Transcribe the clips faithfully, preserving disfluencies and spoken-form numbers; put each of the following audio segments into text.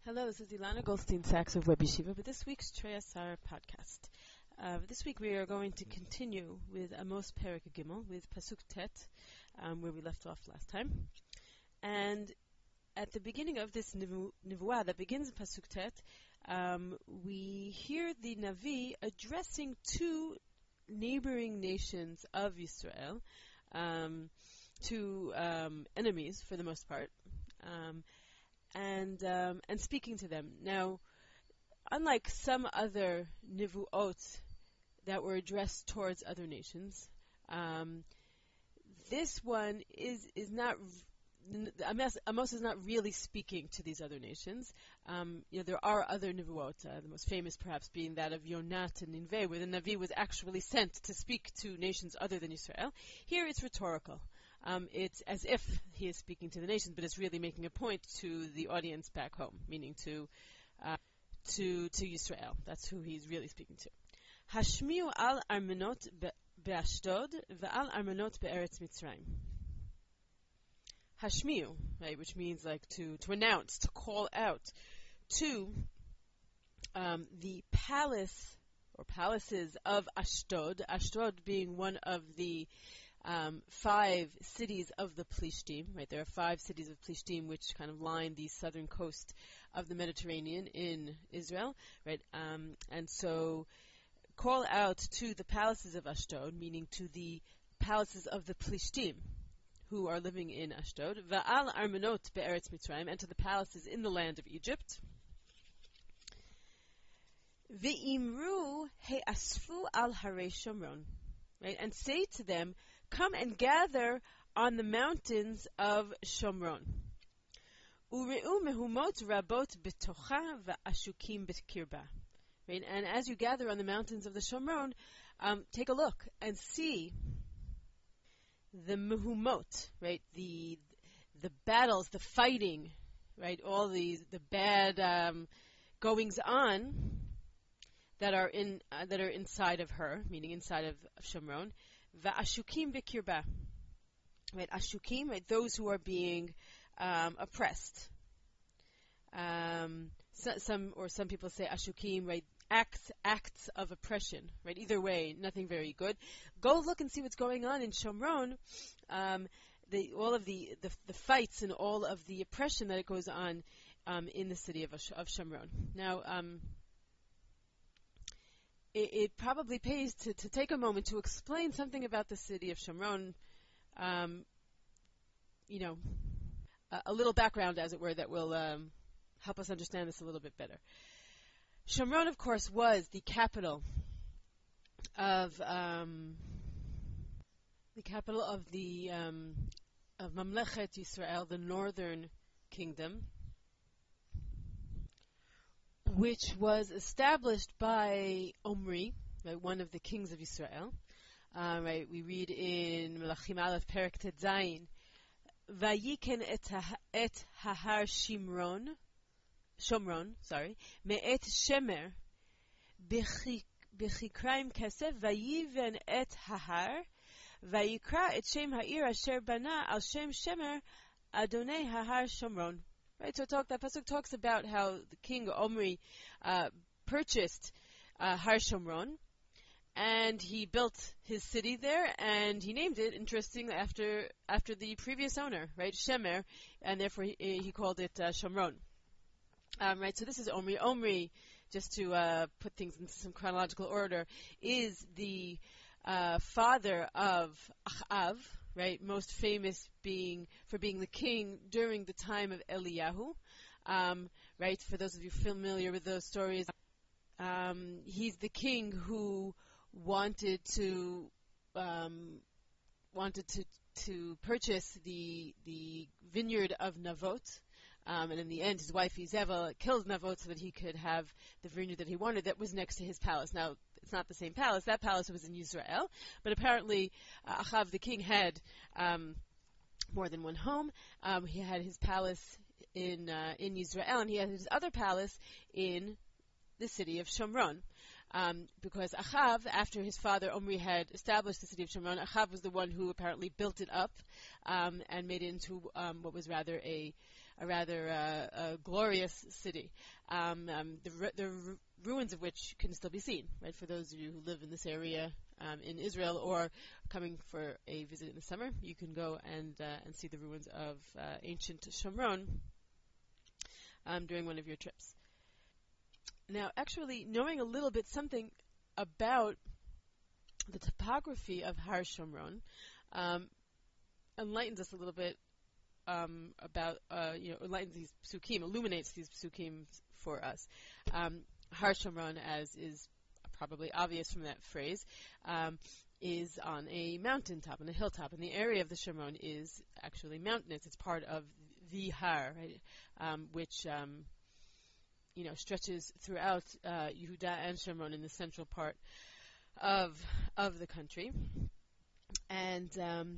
Hello, this is Ilana Goldstein-Sachs of Web Yeshiva with this week's Trei Asar podcast. Uh, this week we are going to continue with Amos Perek Gimel, with Pasuk Tet, um, where we left off last time. And at the beginning of this nivu- nivuah that begins in Pasuk Tet, um, we hear the Navi addressing two neighboring nations of Yisrael, um, two um, enemies for the most part, um, and um, and speaking to them. Now, unlike some other nivuot that were addressed towards other nations, um, this one is is not. Amos, Amos is not really speaking to these other nations. Um, you know, there are other nivuot, uh, the most famous perhaps being that of Yonat and Ninveh, where the Navi was actually sent to speak to nations other than Israel. Here it's rhetorical. Um, it's as if he is speaking to the nations, but it's really making a point to the audience back home, meaning to uh, to to Israel. That's who he's really speaking to. Hashmiu al armenot be'ashdod ve'al armenot be'eretz Mitzrayim. Hashmiu, right, which means like to, to announce, to call out to um, the palace or palaces of Ashdod, Ashdod being one of the um, five cities of the Plishtim, right? There are five cities of Plishtim which kind of line the southern coast of the Mediterranean in Israel, right? Um, and so call out to the palaces of Ashdod, meaning to the palaces of the Plishtim, who are living in Ashdod, va'al armenot be'eretz Mitzrayim, and to the palaces in the land of Egypt. Ve'imru he'asfu al harei Shomron, right? And say to them, come and gather on the mountains of Shomron. Ure'u mehumot rabot betocha va'ashukim b'kirba. Right? And as you gather on the mountains of the Shomron, um, take a look and see the mehumot, right? The the battles, the fighting, right? All these the bad um, goings on that are in uh, that are inside of her, meaning inside of, of Shomron. Va'ashukim b'kirba, right? Ashukim, right? Those who are being um, oppressed. Um, so, some or some people say ashukim, right? Acts, acts of oppression, right? Either way, nothing very good. Go look and see what's going on in Shomron. Um, the, all of the, the the fights and all of the oppression that it goes on um, in the city of, of Shomron. Now, um, it, it probably pays to, to take a moment to explain something about the city of Shomron. Um, you know, a, a little background, as it were, that will um, help us understand this a little bit better. Shomron, of course, was the capital of um, the capital of the um, of Mamlechet Yisrael, the northern kingdom, which was established by Omri, right, one of the kings of Israel. Uh, right, we read in Melachim Aleph Perek Tet Zayin, Vayiken et, ha- et hahar Shimron. Shomron, sorry, me'et shemer, b'chikraim kesef, vayiven et hahar, vayikra et shem ha'ir asher bana al shem shemer, adonai hahar Shomron. Right, so talk, that pasuk talks about how the king Omri uh, purchased uh, Har Shomron, and he built his city there, and he named it, interesting, after after the previous owner, right, Shemer, and therefore he, he called it uh, Shomron. Um, right, so this is Omri. Omri, just to uh, put things into some chronological order, is the uh, father of Achav, right? Most famous being for being the king during the time of Eliyahu, um, right? For those of you familiar with those stories, um, he's the king who wanted to um, wanted to to purchase the the vineyard of Navot. Um, and in the end, his wife Izeva killed Navot so that he could have the vineyard that he wanted that was next to his palace. Now, it's not the same palace. That palace was in Yisrael. But apparently, uh, Achav the king had um, more than one home. Um, he had his palace in uh, in Yisrael, and he had his other palace in the city of Shomron. Um, because Achav, after his father Omri had established the city of Shomron, Achav was the one who apparently built it up um, and made it into um, what was rather a a rather uh, a glorious city. Um, um, the, ru- the ru- ruins of which can still be seen, right? For those of you who live in this area um, in Israel or coming for a visit in the summer, you can go and uh, and see the ruins of uh, ancient Shomron um, during one of your trips. Now, actually, knowing a little bit something about the topography of Har Shomron um, enlightens us a little bit um, about, uh, you know, enlightens these psukim, illuminates these psukim for us. Um, Har Shomron, as is probably obvious from that phrase, um, is on a mountaintop, on a hilltop, and the area of the Shomron is actually mountainous. It's part of the Har, right, um, which um, you know stretches throughout uh, Yehuda and Shomron in the central part of of the country. And um,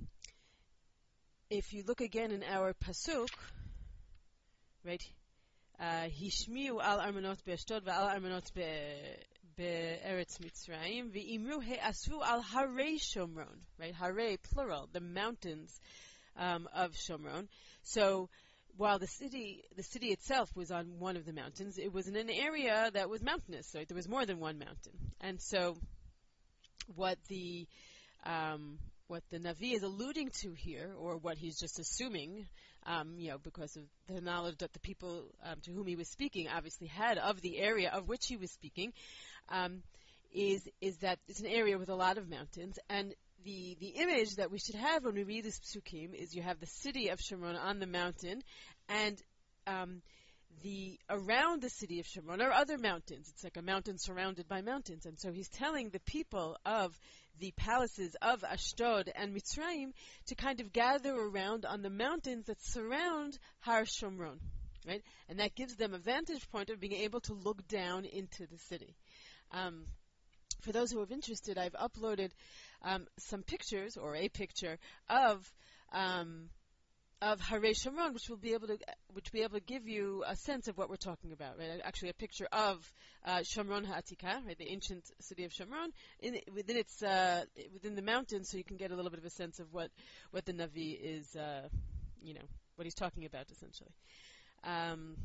if you look again in our pasuk, right, Hishmiu al armanot be'ashdod ve'al armanot be'eretz Mitzrayim ve'imru he'asvu al harei Shomron, right, harei plural, the mountains um, of Shomron. So while the city the city itself was on one of the mountains, it was in an area that was mountainous, so there was more than one mountain. And so what the um, what the Navi is alluding to here, or what he's just assuming, um, you know, because of the knowledge that the people um, to whom he was speaking obviously had of the area of which he was speaking, um, is is that it's an area with a lot of mountains. And the the image that we should have when we read this psukim is you have the city of Shomron on the mountain, and um, the around the city of Shomron are other mountains. It's like a mountain surrounded by mountains. And so he's telling the people of the palaces of Ashdod and Mitzrayim to kind of gather around on the mountains that surround Har Shomron, right? And that gives them a vantage point of being able to look down into the city. Um, for those who are interested, I've uploaded um, some pictures, or a picture, of um, of Harei Shomron, which will be able to, which will be able to give you a sense of what we're talking about. Right? Actually, a picture of uh, Shomron Ha'atika, right, the ancient city of Shomron, in, within its uh, within the mountains, so you can get a little bit of a sense of what, what the Navi is, uh, you know, what he's talking about, essentially. Um,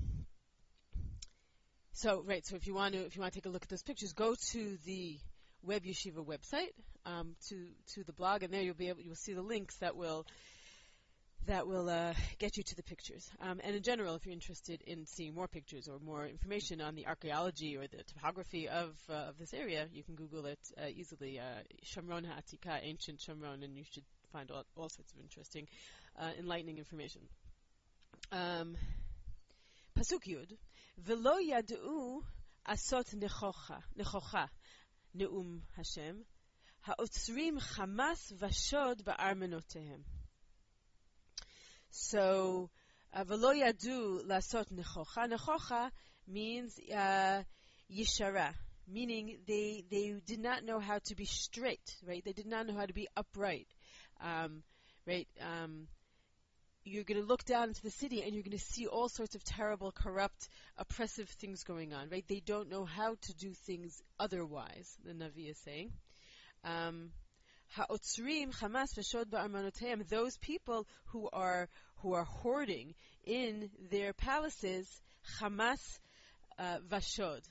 so, right. So, if you want to, if you want to take a look at those pictures, go to the Web Yeshiva website, um, to to the blog, and there you'll be able, you'll see the links that will. that will uh, get you to the pictures. Um, and in general, if you're interested in seeing more pictures or more information on the archaeology or the topography of uh, of this area, you can Google it uh, easily, uh, Shomron Ha'atika, ancient Shomron, and you should find all, all sorts of interesting, uh, enlightening information. Um, Pasuk Yud, V'lo yad'u asot nechocha, nechocha, ne'um Hashem, ha'otzrim chamas vashod ba'armenotehem. So, v'lo yadu lasot nechocha. Nechocha means uh, yishara, meaning they they did not know how to be straight, right? They did not know how to be upright, um, right? Um, you're going to look down into the city and you're going to see all sorts of terrible, corrupt, oppressive things going on, right? They don't know how to do things otherwise, the Navi is saying. Um, Ha'otzrim chamas v'shod ba'armanoteim, those people who are who are hoarding in their palaces, chamas uh, v'shod.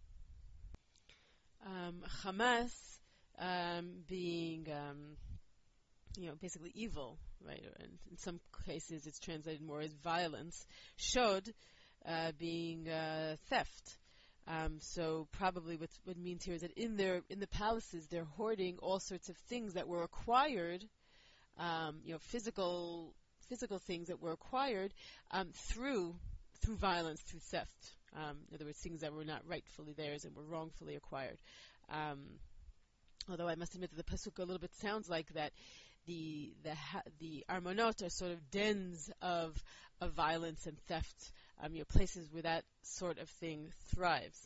Um, chamas um, being, um, you know, basically evil, right? And in some cases, it's translated more as violence. Shod uh, being uh, theft. Um, so probably what what it means here is that in their in the palaces they're hoarding all sorts of things that were acquired, um, you know, physical physical things that were acquired um, through through violence, through theft. Um, in other words, things that were not rightfully theirs and were wrongfully acquired. Um, although I must admit that the pasuk a little bit sounds like that the the the armonot are sort of dens of of violence and theft. Um, you know, places where that sort of thing thrives.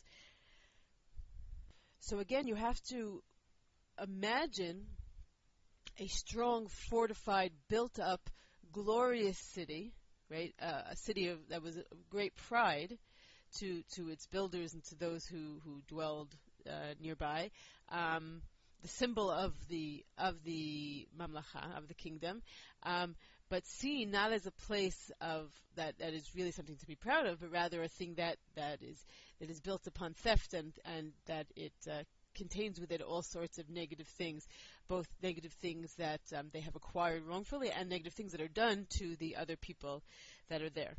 So again, you have to imagine a strong, fortified, built-up, glorious city, right? Uh, a city of, that was of great pride to to its builders and to those who who dwelled uh, nearby. Um, the symbol of the of the mamlacha, of the kingdom. Um, but seen not as a place of that, that is really something to be proud of, but rather a thing that, that is that is built upon theft, and, and that it uh, contains with it all sorts of negative things, both negative things that um, they have acquired wrongfully and negative things that are done to the other people that are there.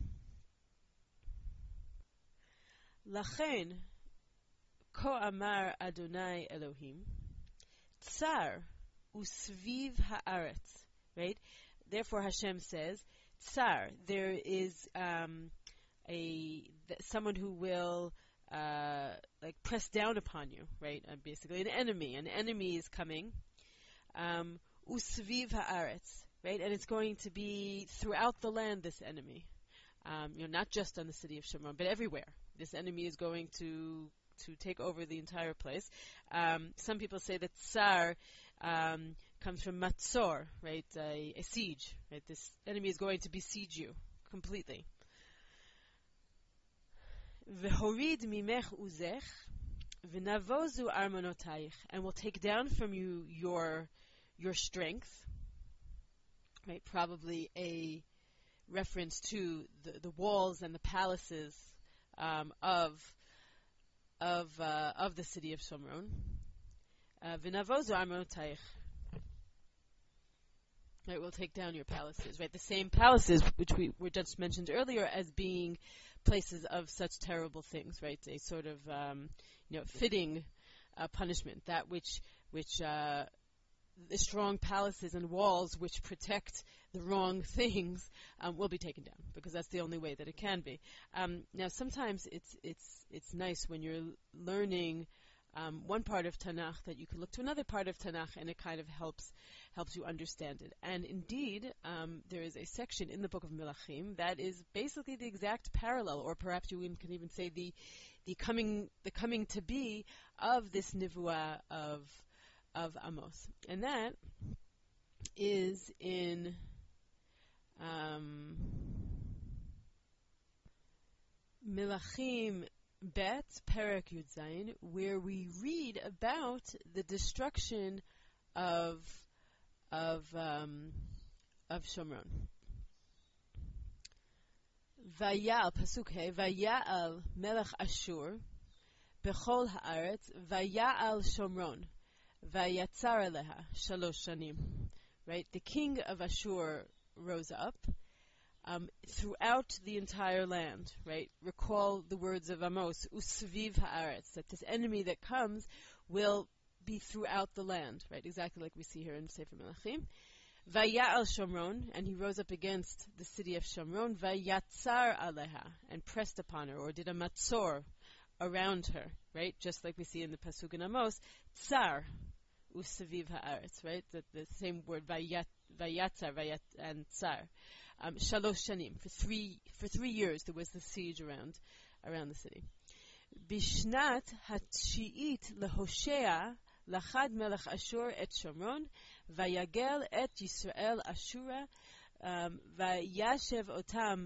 Lachen, ko amar Adonai Elohim, tsar usviv haaretz, right? Therefore Hashem says, tsar, there is um, a th- someone who will uh, like press down upon you, right? Uh, basically an enemy. An enemy is coming. Um, usviv haaretz, right? And it's going to be throughout the land, this enemy. Um, you know, not just on the city of Shomron, but everywhere. This enemy is going to to take over the entire place. Um, some people say that tsar um, comes from matzor, right? A, a siege, right? This enemy is going to besiege you completely. V'horid mimech uzech, v'navozu armonotayich, and will take down from you your your strength, right? Probably a reference to the, the walls and the palaces um, of of uh, of the city of Shomron. V'navozu armonotayich. Right, we'll take down your palaces, right? The same palaces which we were just mentioned earlier as being places of such terrible things, right? A sort of, um, you know, fitting uh, punishment. That which, which uh, the strong palaces and walls which protect the wrong things um, will be taken down, because that's the only way that it can be. Um, now, sometimes it's it's it's nice when you're learning Um, one part of Tanakh that you can look to another part of Tanakh, and it kind of helps helps you understand it. And indeed, um, there is a section in the book of Melachim that is basically the exact parallel, or perhaps you can even say the the coming the coming to be of this nivuah of of Amos, and that is in um, Melachim Bet Perek Yud Zayin, where we read about the destruction of of um, of Shomron. Vayal pasuk he Vayal Melech Ashur bechol haaretz Vayal Shomron Vayatzar aleha shalosh shanim. Right, the king of Ashur rose up. Um, throughout the entire land, right? Recall the words of Amos, Usviv haaretz, that this enemy that comes will be throughout the land, right? Exactly like we see here in Sefer Melachim. Vaya'al Shomron, and he rose up against the city of Shomron, Vayatzar aleha, and pressed upon her, or did a matzor around her, right? Just like we see in the Pasuk in Amos, Tsar, Usviv haaretz, right? The, the same word, Vayat, Vayatzar, Vayat, and Tsar. Um, Shalosh shanim, for three for three years there was the siege around around the city. Bishnat hatshiit lehoshea lachad melech Ashur et Shomron vayagel et Yisrael Ashura vayashev otam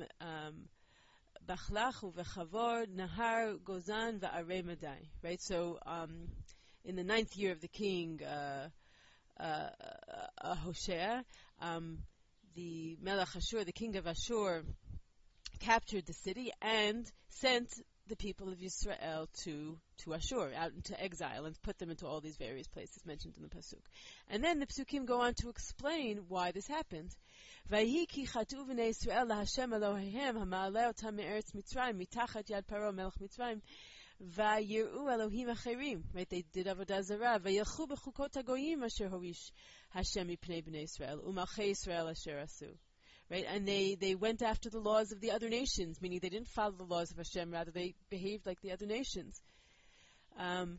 bachlach uvechavor nahar gozan va'arei madai. Right. So um, in the ninth year of the king uh, uh, uh, Hoshea. Um, The Melech Ashur, the king of Ashur, captured the city and sent the people of Israel to, to Ashur, out into exile, and put them into all these various places mentioned in the Pasuk. And then the Pasukim go on to explain why this happened. Vayhi ki chatu v'nei Yisrael laHashem Eloheim hama'aleh otam me'eretz Mitzrayim mitachat yad Paro melech Mitzrayim vayir'u Elohim acherim. Right, they did avodah zarah. Vayilchu b'chukot hagoyim asher horish Hashem mipnei b'nei Yisrael u'malchei Yisrael asher asu. Right, and they, they went after the laws of the other nations, meaning they didn't follow the laws of Hashem, rather they behaved like the other nations. Um,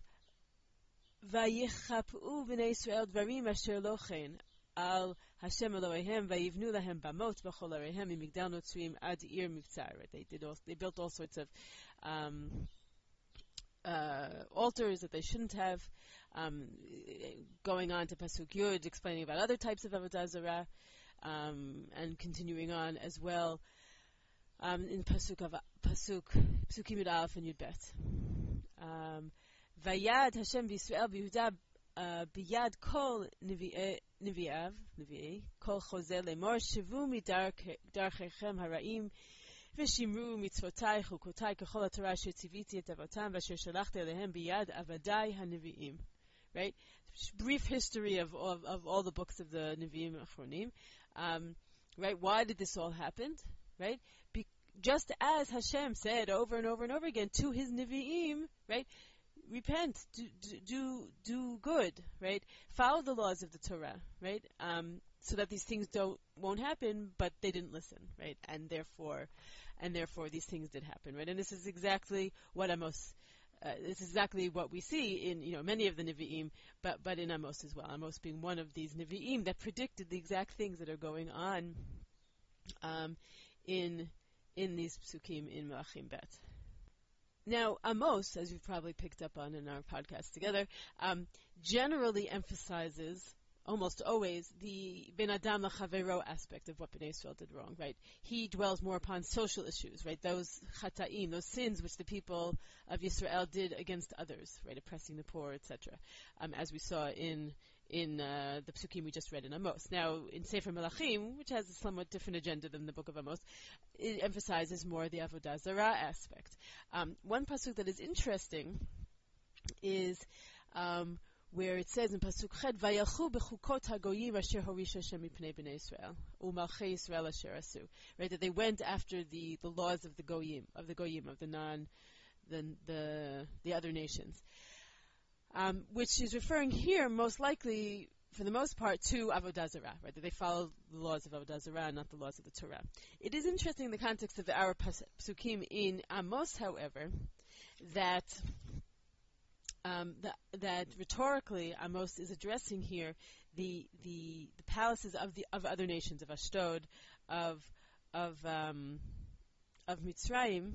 Vayichap'u b'nei Yisrael dvarim asher lo chen al Hashem Eloheim vayivnu lahem bamot b'chol areihem mimigdal notzrim ad ir mivtzar. They did all, they built all sorts of um, uh, altars that they shouldn't have. Um, going on to Pasuk Yud, explaining about other types of avodah zarah, um, and continuing on as well um, in Pasuk of Pasuk Pasukim Yud Aleph and Yud Bet. Um, Vayad Hashem v'Yisrael v'Yehuda biyad kol nevi'av, nevi'e, kol choze lemor, shivu midarchechem hara'im, v'shimru mitzvotai chukotai kechol haTorah asher tziviti et avotam v'asher shalachti alehem biyad avadai hanevi'im. Right? Brief history of, of, of all the books of the Nevi'im Achronim. Um, right? Why did this all happen? Right? Be- just as Hashem said over and over and over again to his Nevi'im, right? Repent, do, do, do, do good, right? Follow the laws of the Torah, right? Um, so that these things don't, won't happen, but they didn't listen, right? And therefore, and therefore these things did happen, right? And this is exactly what Amos, uh, this is exactly what we see in, you know, many of the Nevi'im, but, but in Amos as well. Amos being one of these Nevi'im that predicted the exact things that are going on, um, in, in these psukim in Melachim Bet. Now, Amos, as you've probably picked up on in our podcast together, um, generally emphasizes, almost always, the Ben Adam L'Chavero aspect of what Bnei Yisrael did wrong, right? He dwells more upon social issues, right? Those chata'im, those sins which the people of Yisrael did against others, right? Oppressing the poor, et cetera. Um, as we saw in in uh, the psukim we just read in Amos. Now, in Sefer Melachim, which has a somewhat different agenda than the book of Amos, it emphasizes more the Avodah Zarah aspect. Um, one pasuk that is interesting is um, where it says in pasuk Ched, "Vayalchu bechukot hagoyim asher horish Hashem mipnei bnei Yisrael u'malchei Yisrael asher asu." Right, that they went after the, the laws of the goyim, of the goyim, of the non, the the the other nations. Um, which is referring here, most likely, for the most part, to Avodah Zarah, right? That they follow the laws of Avodah Zarah, not the laws of the Torah. It is interesting in the context of our psukim in Amos, however, that um, the, that rhetorically Amos is addressing here the the, the palaces of the of other nations, of Ashdod, of of um, of Mitzrayim,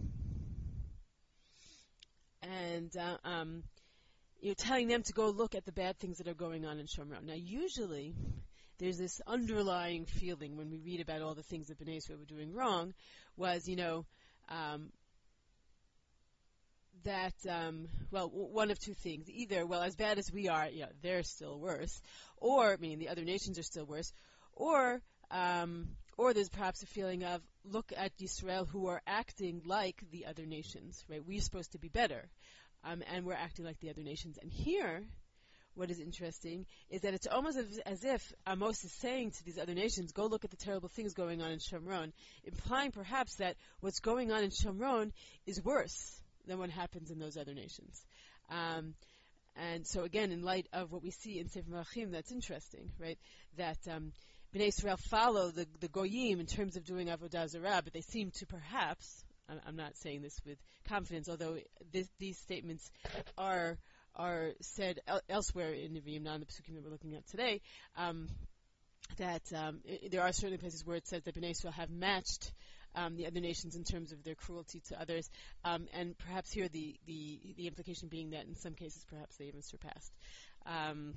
and uh, um. You're telling them to go look at the bad things that are going on in Shomron. Now, usually, there's this underlying feeling when we read about all the things that Bnei Yisrael were doing wrong, was, you know, um, that, um, well, w- one of two things. Either, well, as bad as we are, yeah, they're still worse, or, meaning the other nations are still worse, or, um, or there's perhaps a feeling of, look at Yisrael who are acting like the other nations, right? We're supposed to be better. Um, and we're acting like the other nations. And here, what is interesting is that it's almost as, as if Amos is saying to these other nations, go look at the terrible things going on in Shomron, implying perhaps that what's going on in Shomron is worse than what happens in those other nations. Um, and so again, in light of what we see in Sefer Melachim, that's interesting, right? That um, Bnei Israel follow the, the Goyim in terms of doing Avodah Zarah, but they seem to perhaps, I'm not saying this with confidence, although this, these statements are are said el- elsewhere in Nevi'im, not in the Pesukim that we're looking at today, um, that um, I- there are certain places where it says that Bnei Yisrael have matched um, the other nations in terms of their cruelty to others, um, and perhaps here the, the, the implication being that in some cases perhaps they even surpassed. Um,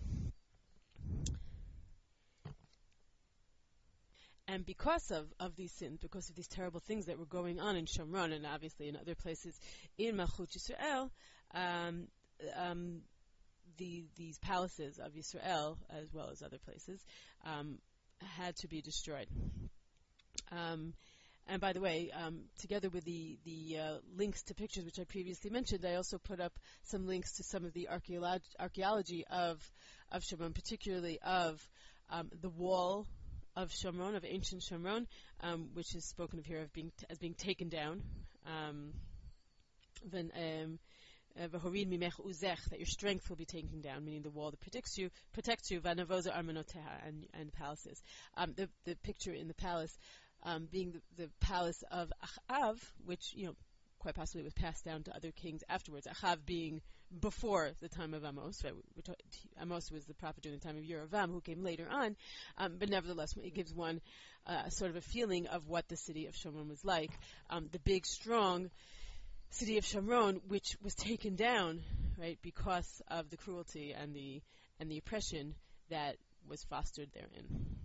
And because of, of these sins, because of these terrible things that were going on in Shomron and obviously in other places in Malchut Yisrael, um, um, the, these palaces of Yisrael, as well as other places, um, had to be destroyed. Um, and by the way, um, together with the, the uh, links to pictures which I previously mentioned, I also put up some links to some of the archeolog- archaeology of, of Shomron, particularly of um, the wall of Shomron, of ancient Shomron, um, which is spoken of here of being t- as being taken down. Um, then, um, uh, that your strength will be taken down, meaning the wall that protects you, protects you, Vanavoza Armanoteha, and and palaces. Um, the the picture in the palace um, being the, the palace of Achav, which you know quite possibly was passed down to other kings afterwards. Achav being before the time of Amos, right? Ta- Amos was the prophet during the time of Yerovam, who came later on, um, but nevertheless, it gives one uh, sort of a feeling of what the city of Shomron was like. Um, the big, strong city of Shomron, which was taken down, right, because of the cruelty and the and the oppression that was fostered therein.